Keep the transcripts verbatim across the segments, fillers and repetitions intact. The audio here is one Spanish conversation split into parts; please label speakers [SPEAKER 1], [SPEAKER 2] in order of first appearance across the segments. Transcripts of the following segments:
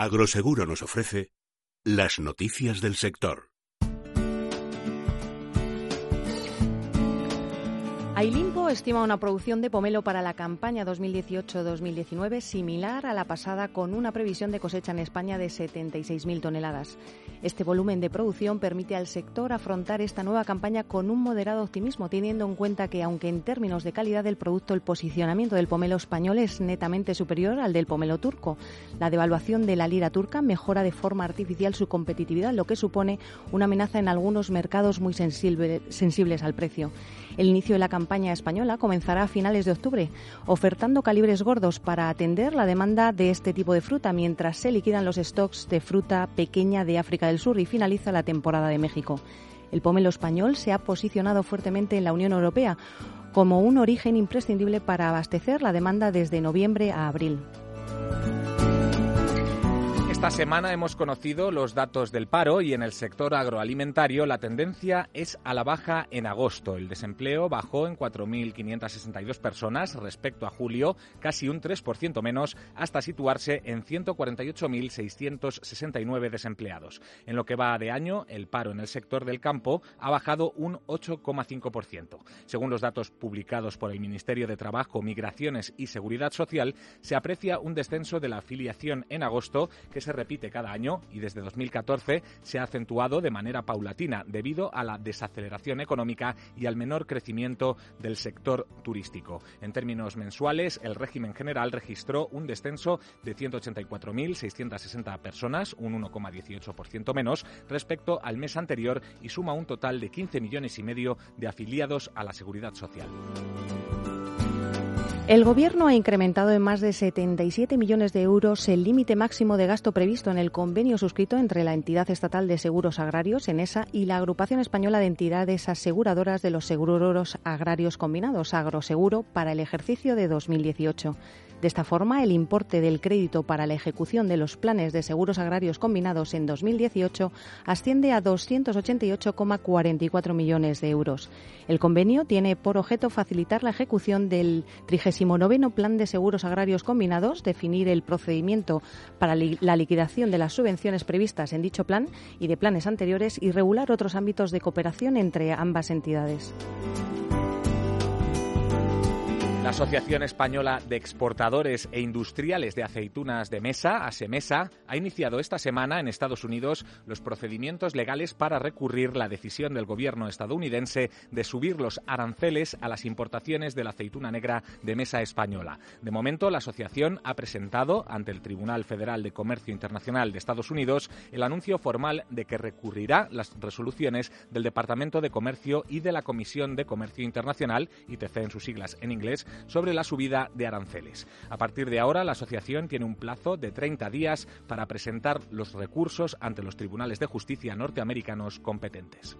[SPEAKER 1] Agroseguro nos ofrece las noticias del sector.
[SPEAKER 2] Ailimpo estima una producción de pomelo para la campaña dos mil dieciocho dos mil diecinueve similar a la pasada, con una previsión de cosecha en España de setenta y seis mil toneladas. Este volumen de producción permite al sector afrontar esta nueva campaña con un moderado optimismo, teniendo en cuenta que, aunque en términos de calidad del producto el posicionamiento del pomelo español es netamente superior al del pomelo turco, la devaluación de la lira turca mejora de forma artificial su competitividad, lo que supone una amenaza en algunos mercados muy sensible, sensibles al precio. El inicio de la campaña española comenzará a finales de octubre, ofertando calibres gordos para atender la demanda de este tipo de fruta, mientras se liquidan los stocks de fruta pequeña de África del Sur y finaliza la temporada de México. El pomelo español se ha posicionado fuertemente en la Unión Europea como un origen imprescindible para abastecer la demanda desde noviembre a abril.
[SPEAKER 3] Esta semana hemos conocido los datos del paro y en el sector agroalimentario la tendencia es a la baja en agosto. El desempleo bajó en cuatro mil quinientas sesenta y dos personas respecto a julio, casi un tres por ciento menos, hasta situarse en ciento cuarenta y ocho mil seiscientos sesenta y nueve desempleados. En lo que va de año, el paro en el sector del campo ha bajado un ocho coma cinco por ciento. Según los datos publicados por el Ministerio de Trabajo, Migraciones y Seguridad Social, se aprecia un descenso de la afiliación en agosto que se repite cada año y desde dos mil catorce se ha acentuado de manera paulatina debido a la desaceleración económica y al menor crecimiento del sector turístico. En términos mensuales, el régimen general registró un descenso de ciento ochenta y cuatro mil seiscientas sesenta personas, un uno coma dieciocho por ciento menos respecto al mes anterior, y suma un total de quince millones y medio de afiliados a la Seguridad Social.
[SPEAKER 2] El Gobierno ha incrementado en más de setenta y siete millones de euros el límite máximo de gasto previsto en el convenio suscrito entre la Entidad Estatal de Seguros Agrarios, ENESA, y la Agrupación Española de Entidades Aseguradoras de los Seguros Agrarios Combinados, Agroseguro, para el ejercicio de dos mil dieciocho. De esta forma, el importe del crédito para la ejecución de los planes de seguros agrarios combinados en dos mil dieciocho asciende a doscientos ochenta y ocho coma cuarenta y cuatro millones de euros. El convenio tiene por objeto facilitar la ejecución del trigésimo noveno Plan de Seguros Agrarios Combinados, definir el procedimiento para la liquidación de las subvenciones previstas en dicho plan y de planes anteriores y regular otros ámbitos de cooperación entre ambas entidades.
[SPEAKER 3] La Asociación Española de Exportadores e Industriales de Aceitunas de Mesa, ASEMESA, ha iniciado esta semana en Estados Unidos los procedimientos legales para recurrir la decisión del gobierno estadounidense de subir los aranceles a las importaciones de la aceituna negra de mesa española. De momento, la asociación ha presentado ante el Tribunal Federal de Comercio Internacional de Estados Unidos el anuncio formal de que recurrirá las resoluciones del Departamento de Comercio y de la Comisión de Comercio Internacional, I T C en sus siglas en inglés, sobre la subida de aranceles. A partir de ahora, la asociación tiene un plazo de treinta días para presentar los recursos ante los tribunales de justicia norteamericanos competentes.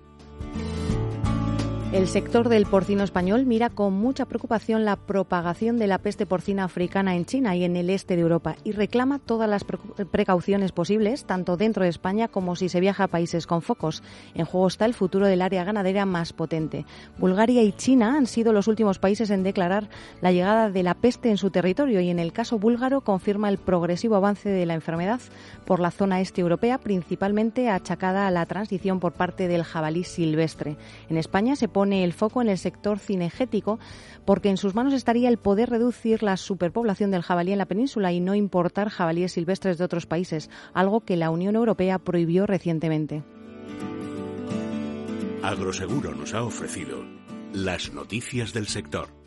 [SPEAKER 2] El sector del porcino español mira con mucha preocupación la propagación de la peste porcina africana en China y en el este de Europa y reclama todas las precauciones posibles, tanto dentro de España como si se viaja a países con focos. En juego está el futuro del área ganadera más potente. Bulgaria y China han sido los últimos países en declarar la llegada de la peste en su territorio y en el caso búlgaro confirma el progresivo avance de la enfermedad por la zona este europea, principalmente achacada a la transición por parte del jabalí silvestre. En España se pone pone el foco en el sector cinegético porque en sus manos estaría el poder reducir la superpoblación del jabalí en la península y no importar jabalíes silvestres de otros países, algo que la Unión Europea prohibió recientemente.
[SPEAKER 1] Agroseguro nos ha ofrecido las noticias del sector.